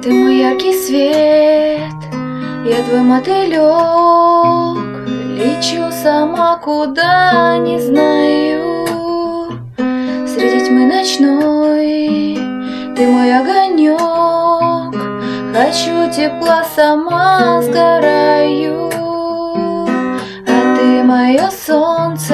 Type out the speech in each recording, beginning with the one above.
Ты мой яркий свет, я твой мотылек, лечу сама куда не знаю. Среди тьмы ночной ты мой огонек, хочу тепла, сама сгораю. А ты мое солнце,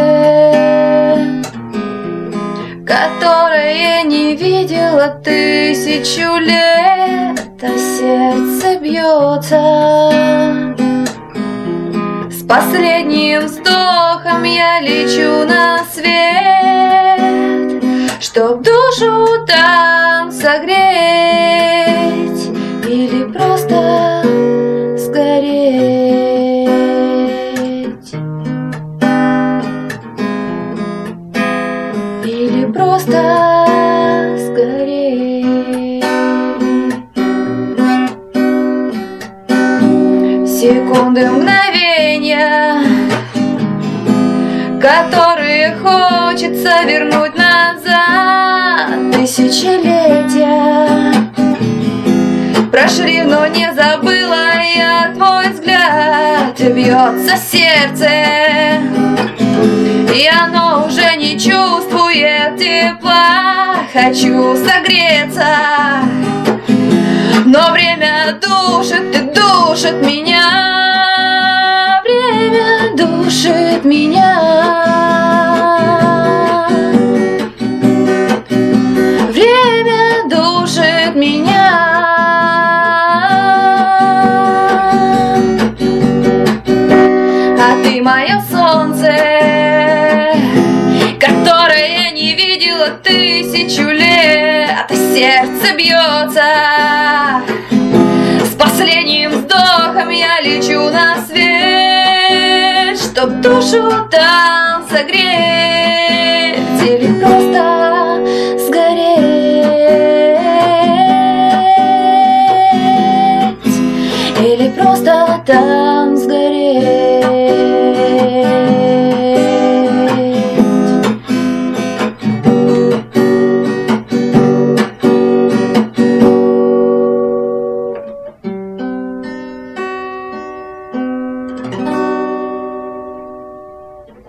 которое не видела 1000 лет, а сердце бьется. С последним вздохом я лечу на свет, чтоб душу там согреть или просто сгореть. Или просто сгореть. Секунды, мгновения, которые хочется вернуть назад. Тысячелетия прошли, но не забыла я твой взгляд. Бьется сердце, и оно уже не чувствует тепла. Хочу согреться, но время душит и душит меня. Время душит меня. Время душит меня. А ты мое солнце, которое не видела 1000 лет, а сердце бьется. С последним вздохом я лечу на свет, чтоб душу там согреть или просто сгореть. Или просто там сгореть.